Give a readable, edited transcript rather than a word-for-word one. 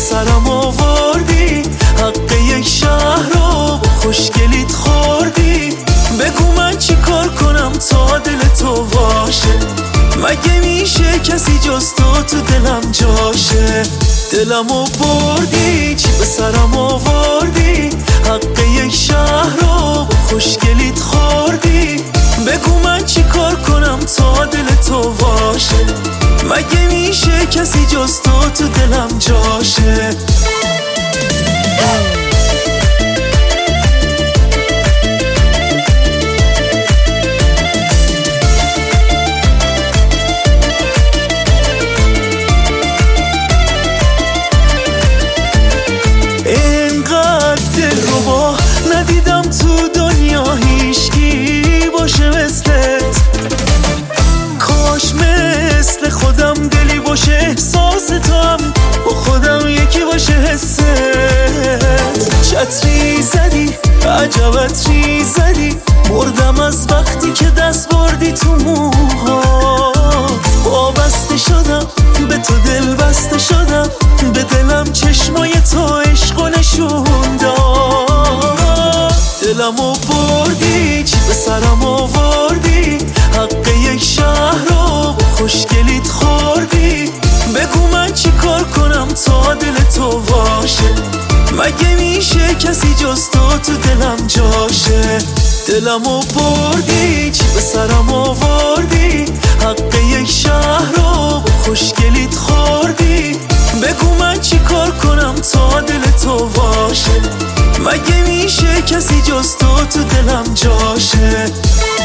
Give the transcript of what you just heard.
سرم آوردی، حق یک شهر رو خوشگلیت خوردی. بگو من چی کار کنم تا دل تو باشه؟ مگه میشه کسی جز تو دلم جاشه؟ دلمو بردی، چی به سرم آوردی، حق یک شهر رو خوشگلیت خوردی. بگو من چی کار کنم تا دل تو باشه؟ مگه میشه کسی جز تو دلم جاشه؟ اینقدر دلربا ندیدم تو دنیا هیچکی باشه مثلت. کاش مثل خودم دلی باشه احساس تو هم با خودم یکی باشه حست. چتری زدی عجب عطری زدی، مردم از وقتی که دست بردی تو موها. وابسته شدم به تو، دل بسته شدم به دلم، چشمای تو عشقو نشون داد. دلمو بردی، چی به سرم آوردی، حق یک شهر رو خوشگلیت خوردی. بگو من چی کار کنم تا دل تو باشه؟ مگه میشه کسی جز تو دلم جاشه؟ دلمو بردی، چی به سرم آوردی، حق یک شهر رو خوشگلیت خوردی. بگو من چی کار کنم تا دل تو باشه؟ مگه میشه کسی جز تو دلم جاشه؟